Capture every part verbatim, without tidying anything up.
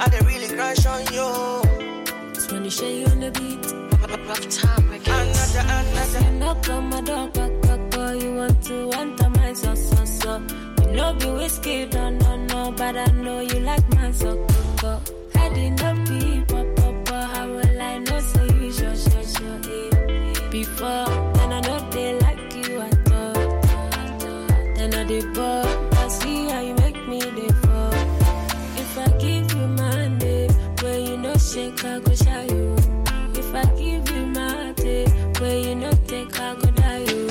I dey really crush on you. It's when you share you on the beat. Rough time again. Another, another. You knock on my door, back, back, boy. You want to enter my so, so, so. You know be whiskey, no, no, no. But I know you like my so, go, go. Heading up, be, pop, pop, pop. How will I know, say you sure, sure, sure, eh. Before, then I know they like you, I thought. Then I did ball. I see how you make me, they fall. If I give you my name, where you know shake, I go shy you. If I give you my day, where you know take, I go die you.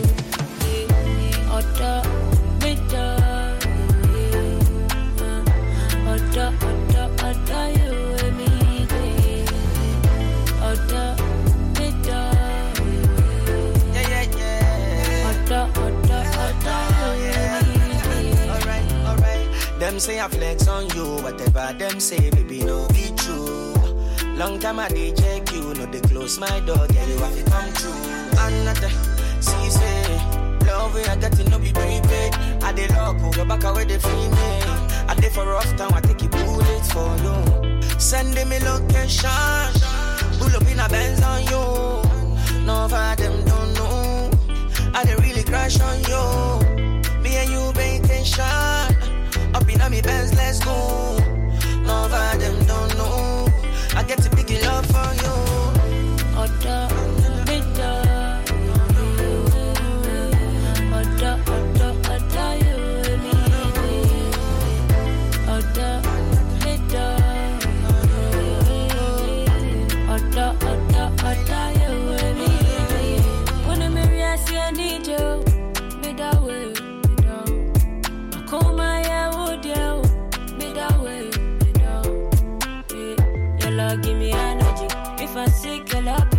Oda, bida, oda, oda, oda, you and me, oda, bida, Yeah, yeah, yeah. oda, oda, oda, you and me. Alright, alright. Them say I flex on you, whatever them say, baby, no be true. Long time I dey check you, no they close my door, yeah, you have to come true. Another, see say, love we I got to no be prepaid. I dey lock your back away the free me. I dey for rough time, I take a bullet for you. Send me location, pull up in a Benz on you. No for them don't know, I dey really crash on you. Me and you vacation, up in a me Benz, let's go. No for them don't know, I get to big love for you. Oda, bida, oda, oda, oda, you and me. Oda, bida, oda, oda, oda, you and me. When I'm married, I see I need you. Bida way, bida. I call my wood, yo. Bida way, bida. Your love give me energy. If I sick, your love